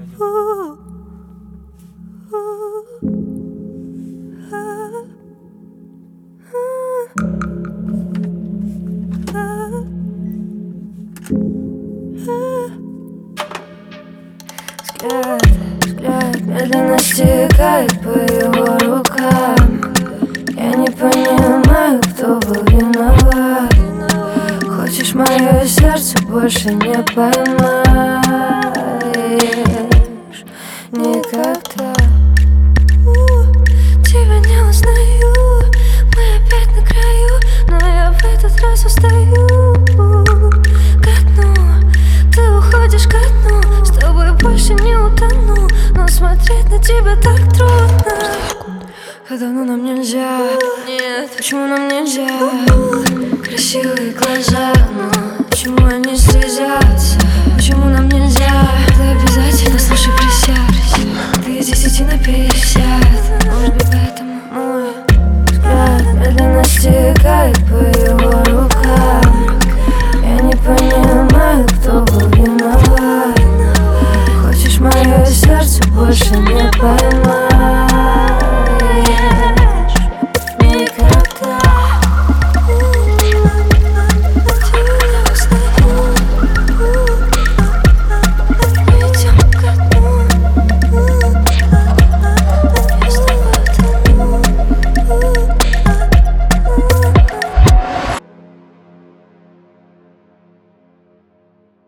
Взгляд медленно стекает по его рукам. Я не понимаю, кто был виноват. Хочешь мое сердце, больше не поймаешь никогда. Тебя не узнаю, мы опять на краю, но я в этот раз устаю. Ко дну, ты уходишь ко дну, с тобой больше не утону, но смотреть на тебя так трудно. А давно нам нельзя, нет, почему нам нельзя? Красивые глаза, но почему они слезят?